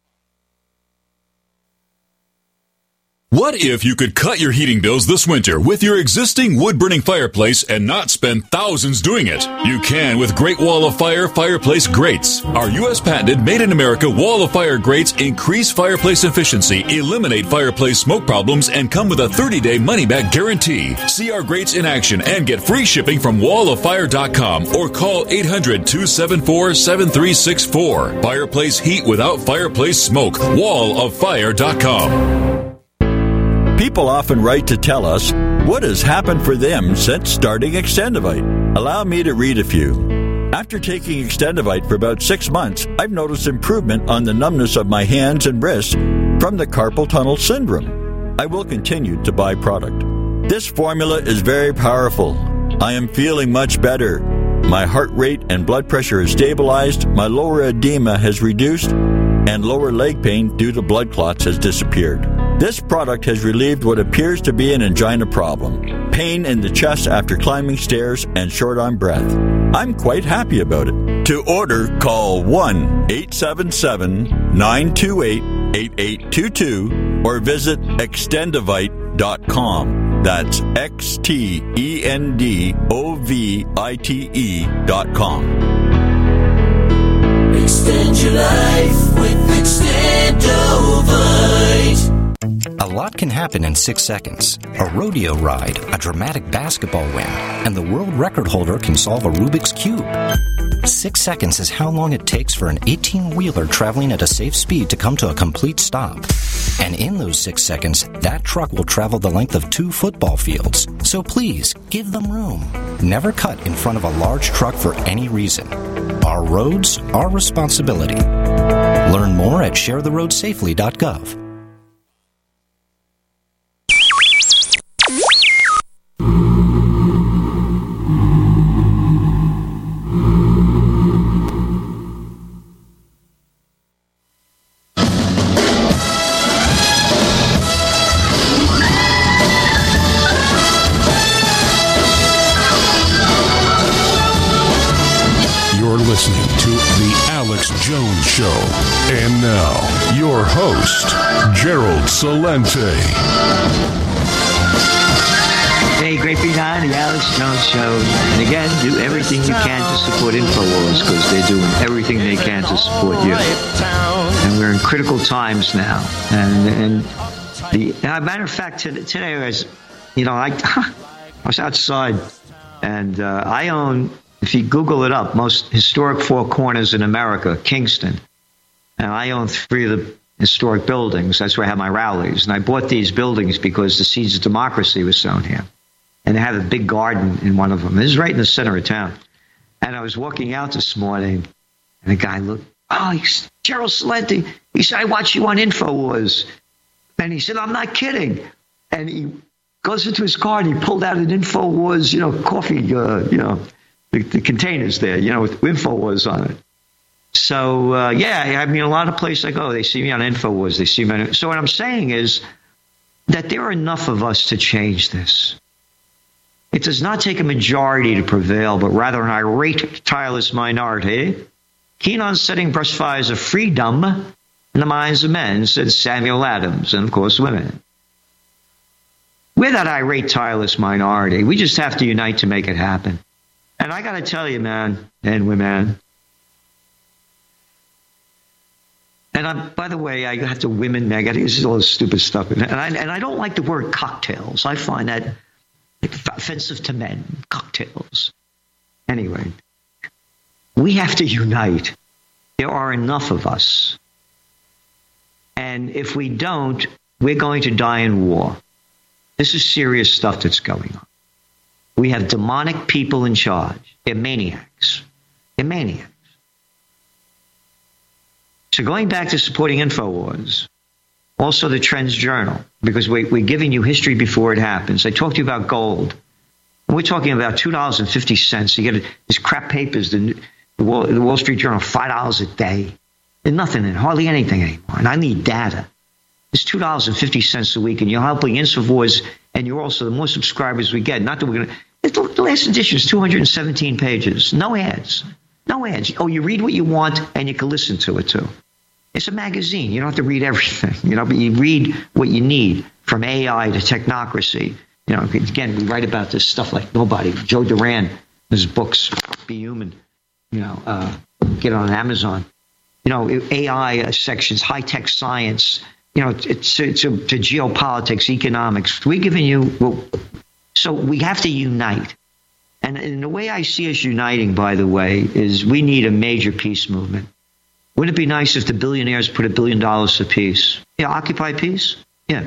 What if you could cut your heating bills this winter with your existing wood-burning fireplace and not spend thousands doing it? You can with Great Wall of Fire fireplace grates. Our U.S. patented made-in-America Wall of Fire grates increase fireplace efficiency, eliminate fireplace smoke problems, and come with a 30-day money-back guarantee. See our grates in action and get free shipping from walloffire.com or call 800-274-7364. Fireplace heat without fireplace smoke. walloffire.com. People often write to tell us what has happened for them since starting Extendivite. Allow me to read a few. After taking Extendivite for about 6 months, I've noticed improvement on the numbness of my hands and wrists from the carpal tunnel syndrome. I will continue to buy product. This formula is very powerful. I am feeling much better. My heart rate and blood pressure has stabilized, my lower edema has reduced, and lower leg pain due to blood clots has disappeared. This product has relieved what appears to be an angina problem, pain in the chest after climbing stairs, and short on breath. I'm quite happy about it. To order, call 1-877-928-8822 or visit extendivite.com. That's XTENDOVITE.com. Extend your life with Extendovite. A lot can happen in 6 seconds. A rodeo ride, a dramatic basketball win, and the world record holder can solve a Rubik's Cube. 6 seconds is how long it takes for an 18-wheeler traveling at a safe speed to come to a complete stop. And in those 6 seconds, that truck will travel the length of 2 football fields. So please, give them room. Never cut in front of a large truck for any reason. Our roads, our responsibility. Learn more at sharetheroadsafely.gov. Listening to The Alex Jones Show. And now, your host, Gerald Celente. Hey, great being on The Alex Jones Show. And again, do everything you can to support InfoWars because they're doing everything they can to support you. And we're in critical times now. And matter of fact, today I was, I was outside and I own, if you Google it up, most historic 4 corners in America, Kingston. And I own 3 of the historic buildings. That's where I have my rallies. And I bought these buildings because the seeds of democracy were sown here. And they have a big garden in one of them. This is right in the center of town. And I was walking out this morning, and a guy looked, he's Gerald Celente. He said, I watch you on InfoWars. And he said, I'm not kidding. And he goes into his car, and he pulled out an InfoWars, coffee, the containers there, with InfoWars on it. So, a lot of places I go, they see me on InfoWars. They see me. So what I'm saying is that there are enough of us to change this. It does not take a majority to prevail, but rather an irate, tireless minority, keen on setting brush fires of freedom in the minds of men, said Samuel Adams, and of course women. We're that irate, tireless minority. We just have to unite to make it happen. And I got to tell you, man, and women, and by the way, I got to women, I got to use all this stupid stuff. And I don't like the word cocktails. I find that offensive to men, cocktails. Anyway, we have to unite. There are enough of us. And if we don't, we're going to die in war. This is serious stuff that's going on. We have demonic people in charge. They're maniacs. They're maniacs. So going back to supporting InfoWars, Also the Trends Journal, because we're giving you history before it happens. I talked to you about gold. We're talking about $2.50. You get this crap papers, the Wall Street Journal, $5 a day. There's nothing in it, hardly anything anymore. And I need data. It's $2.50 a week, and you're helping InfoWars, and you're also, the more subscribers we get, not that we're going to, the last edition is 217 pages. No ads. No ads. Oh, you read what you want, and you can listen to it, too. It's a magazine. You don't have to read everything, but you read what you need, from AI to technocracy. Again, we write about this stuff like nobody. Joe Duran, his books, Be Human, get it on Amazon. AI sections, high-tech science, it's to geopolitics, economics. We're giving you, so we have to unite. And the way I see us uniting, by the way, is we need a major peace movement. Wouldn't it be nice if the billionaires put $1 billion for peace? Yeah, occupy peace? Yeah.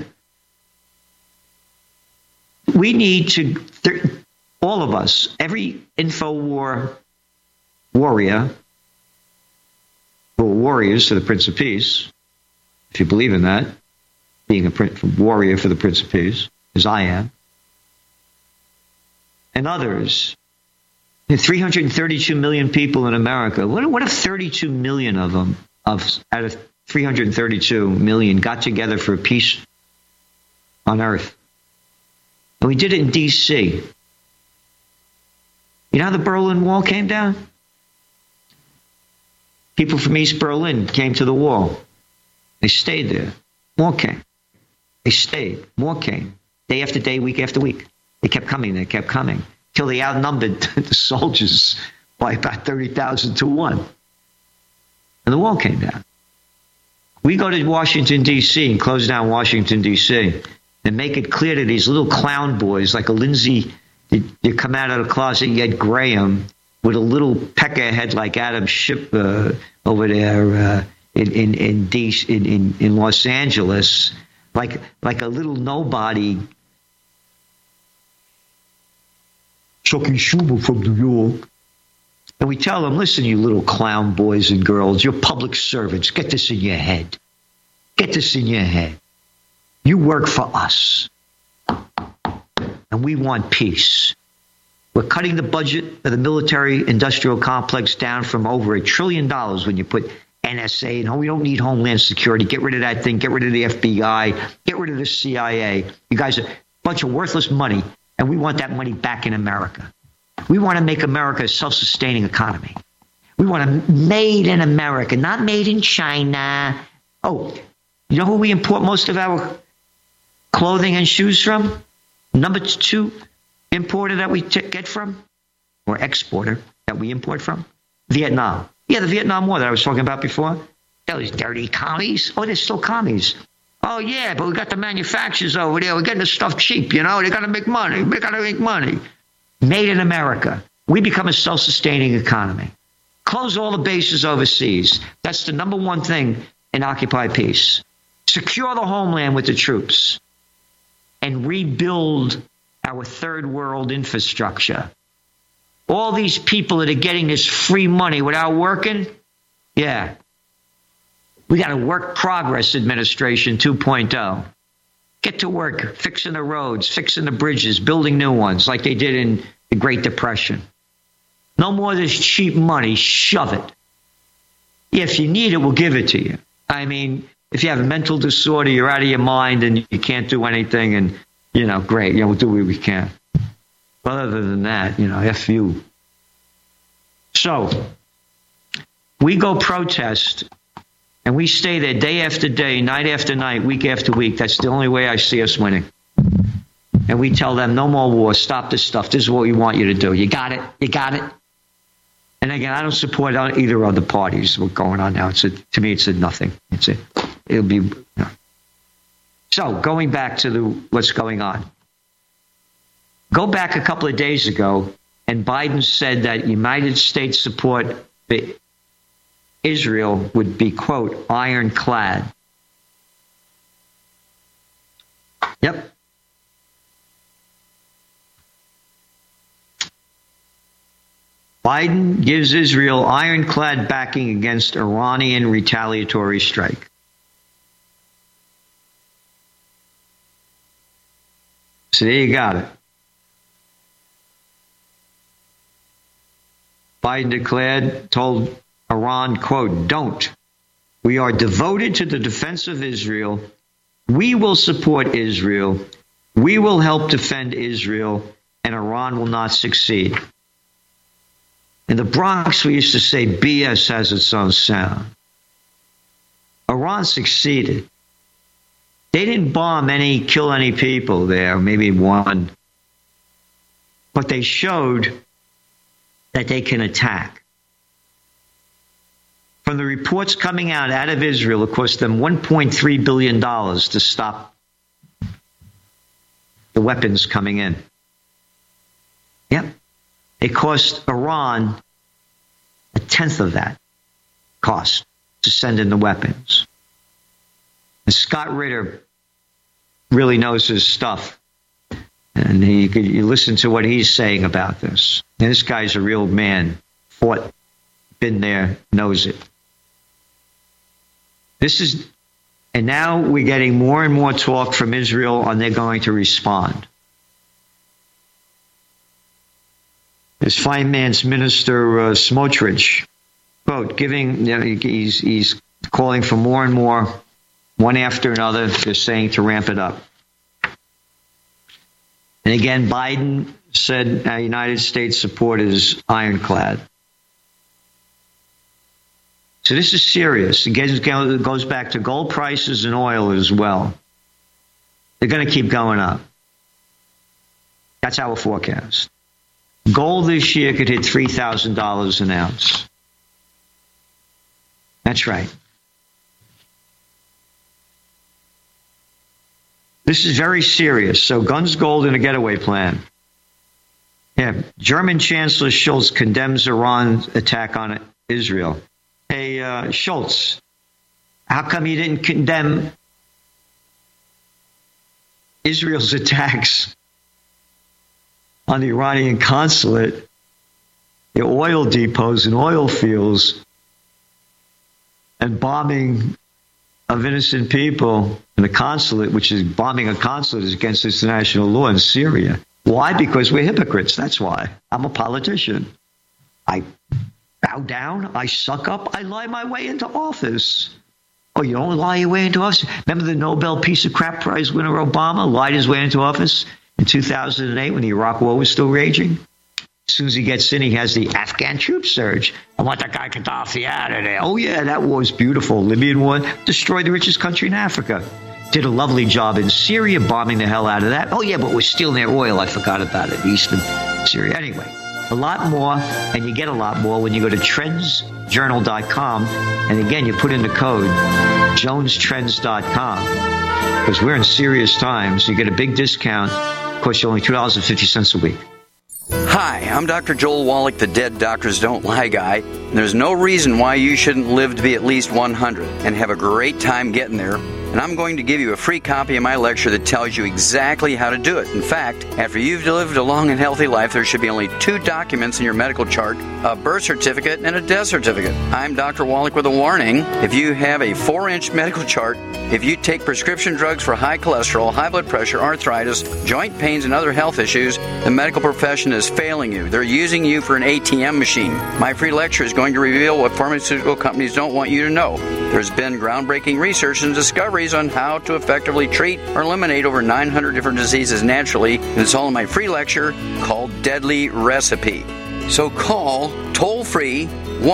We need to, all of us, every InfoWar warrior, or warriors for the Prince of Peace, if you believe in that, being a warrior for the Prince of Peace, as I am, and others. There are 332 million people in America. What if 32 million of them, out of 332 million, got together for peace on Earth? And we did it in D.C. You know how the Berlin Wall came down? People from East Berlin came to the wall. They stayed there. More came. They stayed. More came. Day after day, week after week. They kept coming. They kept coming. Till they outnumbered the soldiers by about 30,000 to 1. And the wall came down. We go to Washington, D.C. and close down Washington, D.C. and make it clear to these little clown boys like a Lindsay, you come out of the closet, you get Graham with a little pecker head like Adam Schiff over there in Los Angeles, like a little nobody. Chucky Schumer from New York. And we tell them, listen, you little clown boys and girls, you're public servants. Get this in your head. Get this in your head. You work for us. And we want peace. We're cutting the budget of the military-industrial complex down from over $1 trillion when you put NSA. No, we don't need Homeland Security. Get rid of that thing. Get rid of the FBI. Get rid of the CIA. You guys are a bunch of worthless money. And we want that money back in America. We want to make America a self-sustaining economy. We want to made in America, not made in China. Oh, you know who we import most of our clothing and shoes from? Number 2 importer that we get from, or exporter that we import from? Vietnam. Yeah, the Vietnam War that I was talking about before. Those dirty commies. Oh, they're still commies. Oh, yeah, but we got the manufacturers over there. We're getting the stuff cheap, They got to make money. They got to make money. Made in America. We become a self-sustaining economy. Close all the bases overseas. That's the number one thing in Occupy Peace. Secure the homeland with the troops. And rebuild our third world infrastructure. All these people that are getting this free money without working, yeah. We got a Work Progress Administration 2.0. Get to work fixing the roads, fixing the bridges, building new ones like they did in the Great Depression. No more of this cheap money. Shove it. If you need it, we'll give it to you. I mean, if you have a mental disorder, you're out of your mind and you can't do anything and, great. We'll do what we can. But other than that, F you. So we go protest. And we stay there day after day, night after night, week after week. That's the only way I see us winning. And we tell them, no more war. Stop this stuff. This is what we want you to do. You got it. You got it. And again, I don't support either of the parties. What's going on now? To me, it's a nothing. It'll be. So going back to what's going on. Go back a couple of days ago, and Biden said that United States support Israel would be, quote, ironclad. Yep. Biden gives Israel ironclad backing against Iranian retaliatory strike. So there you got it. Biden told Iran, quote, "Don't. We are devoted to the defense of Israel. We will support Israel. We will help defend Israel, and Iran will not succeed." In the Bronx, we used to say BS has its own sound. Iran succeeded. They didn't kill any people there, maybe one. But they showed that they can attack. From the reports coming out of Israel, it cost them $1.3 billion to stop the weapons coming in. Yep. It cost Iran a tenth of that cost to send in the weapons. And Scott Ritter really knows his stuff. And you listen to what he's saying about this. And this guy's a real man. Fought, been there, knows it. And now we're getting more and more talk from Israel on they're going to respond. This finance minister, Smotrich, quote, he's calling for more and more, one after another. They're saying to ramp it up. And again, Biden said United States support is ironclad. So this is serious. It goes back to gold prices and oil as well. They're going to keep going up. That's our forecast. Gold this year could hit $3,000 an ounce. That's right. This is very serious. So guns, gold, and a getaway plan. Yeah, German Chancellor Scholz condemns Iran's attack on Israel. Hey, Schultz, how come you didn't condemn Israel's attacks on the Iranian consulate, the oil depots and oil fields, and bombing of innocent people in the consulate, which is bombing a consulate is against international law in Syria? Why? Because we're hypocrites. That's why. I'm a politician. I bow down, I suck up, I lie my way into office. Oh, you don't lie your way into office? Remember the Nobel Peace of Crap Prize winner Obama lied his way into office in 2008 when the Iraq War was still raging? As soon as he gets in, he has the Afghan troop surge. I want that guy Gaddafi out of there. Oh, yeah, that war was beautiful. Libyan war destroyed the richest country in Africa. Did a lovely job in Syria, bombing the hell out of that. Oh, yeah, but we're stealing their oil. I forgot about it. Eastern Syria. Anyway. A lot more, and you get a lot more when you go to trendsjournal.com. And again, you put in the code jonestrends.com because we're in serious times. You get a big discount. It costs you only $2.50 a week. Hi, I'm Dr. Joel Wallach, the Dead Doctors Don't Lie guy. And there's no reason why you shouldn't live to be at least 100 and have a great time getting there. And I'm going to give you a free copy of my lecture that tells you exactly how to do it. In fact, after you've lived a long and healthy life, there should be only 2 documents in your medical chart, a birth certificate and a death certificate. I'm Dr. Wallach with a warning. If you have a 4-inch medical chart, if you take prescription drugs for high cholesterol, high blood pressure, arthritis, joint pains, and other health issues, the medical profession is failing you. They're using you for an ATM machine. My free lecture is going to reveal what pharmaceutical companies don't want you to know. There's been groundbreaking research and discoveries on how to effectively treat or eliminate over 900 different diseases naturally, and it's all in my free lecture called Deadly Recipe. So call toll-free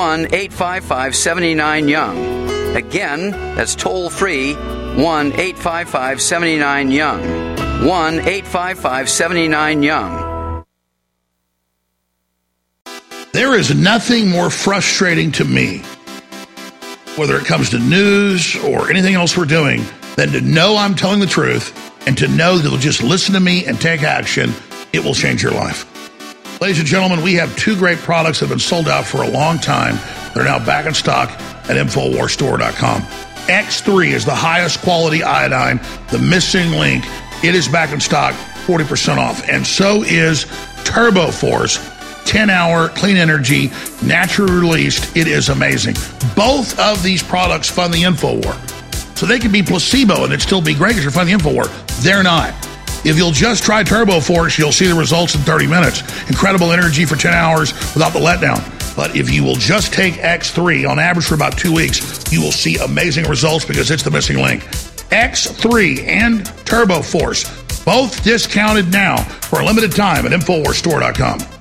1-855-79-YOUNG. Again, that's toll-free 1-855-79-YOUNG. 1-855-79-YOUNG. There is nothing more frustrating to me, whether it comes to news or anything else we're doing, than to know I'm telling the truth and to know that you'll just listen to me and take action. It will change your life. Ladies and gentlemen, we have 2 great products that have been sold out for a long time. They're now back in stock at InfoWarsStore.com. X3 is the highest quality iodine, the missing link. It is back in stock, 40% off. And so is TurboForce, 10-hour clean energy, naturally released. It is amazing. Both of these products fund the InfoWar. So they can be placebo and it'd still be great because you're funding the InfoWar. They're not. If you'll just try Turbo Force, you'll see the results in 30 minutes. Incredible energy for 10 hours without the letdown. But if you will just take X3 on average for about 2 weeks, you will see amazing results because it's the missing link. X3 and Turbo Force, both discounted now for a limited time at InfoWarsStore.com.